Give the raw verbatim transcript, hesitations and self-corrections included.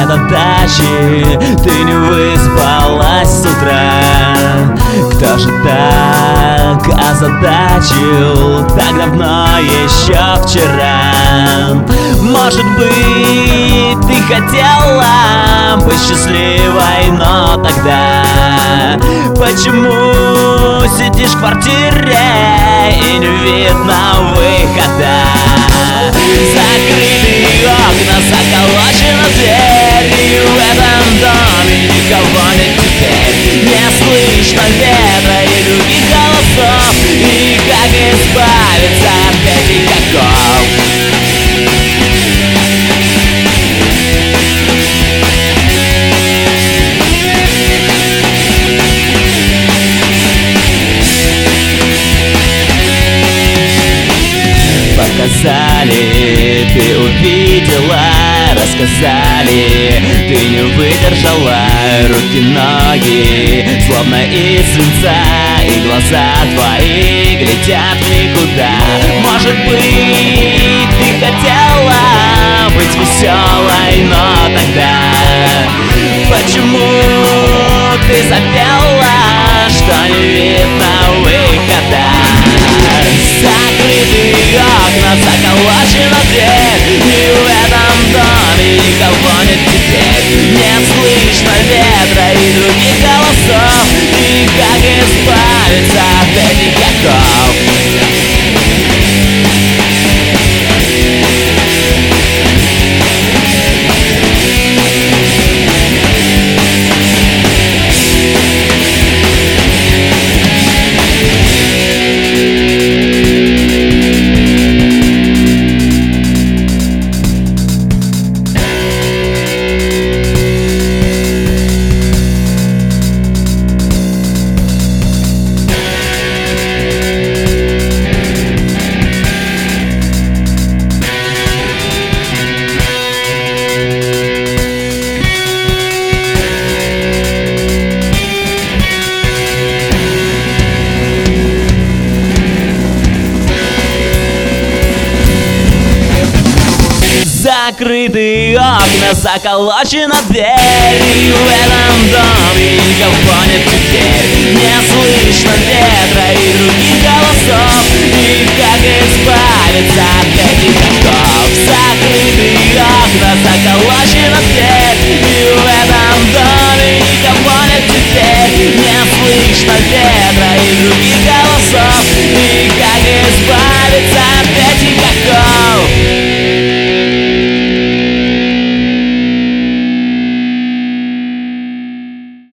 задачи, ты не выспалась с утра. Кто же так озадачил так давно, еще вчера? Может быть, ты хотела быть счастливой, но тогда почему сидишь в квартире и не видно выхода? Закрытые окна, заколочена дверь, и в этом доме никого нет теперь. Не слышно ветра и других голосов, и как избавиться от этих оков? Показали, ты увидела, рассказали, ты не выдержала. Руки-ноги, словно из свинца, и глаза твои глядят в никуда. Может быть, ты хотела быть веселой, но тогда почему ты запела, что не видно выхода? Закрытые окна, заколочена дверь, и в этом доме никого нет теперь. Не слышно ветра и других голосов, и как избавиться от этих оков? Закрытые окна, заколочена дверь, и в этом доме никого нет теперь. Не слышно ветра и других голосов, и